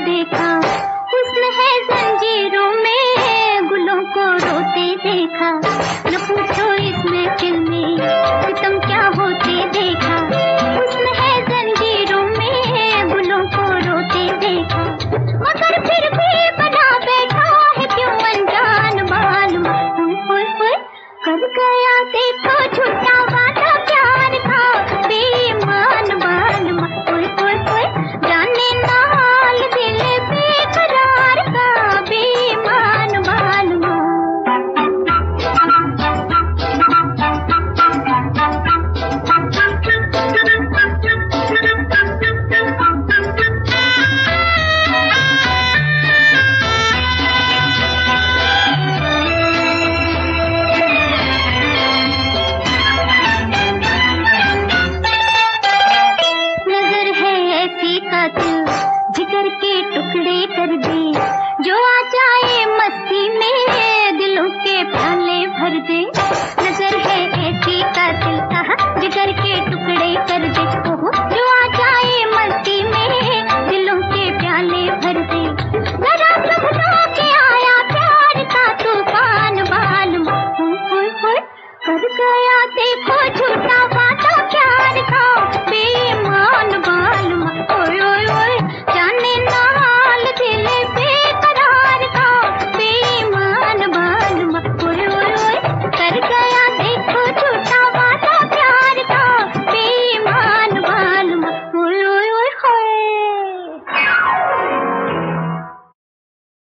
देखा, हुस्न है जंजीरों में गुलों को रोते देखा। न पूछो इसमें फिल्मी सितम क्या होते देखा, हुस्न है जंजीरों में गुलों को रोते देखा। मगर फिर भी बना बैठा है क्यों अनजान मालूम, कर गया देखो झूठा वादा प्यार था बेईमान मालूम। जाने ना हाल दिल बेकरार का बेईमान मालूम। जिगर के टुकड़े कर दे, जो आ जाए मस्ती में दिलों के प्याले भर दे। नजर है ऐसी कातिल, कहा जिगर के टुकड़े कर दे, ओहो जो आ जाए मस्ती में दिलों के प्याले भर दे। जरा समझो के आया प्यार का तूफान मालूम, कर गया देखो झूठ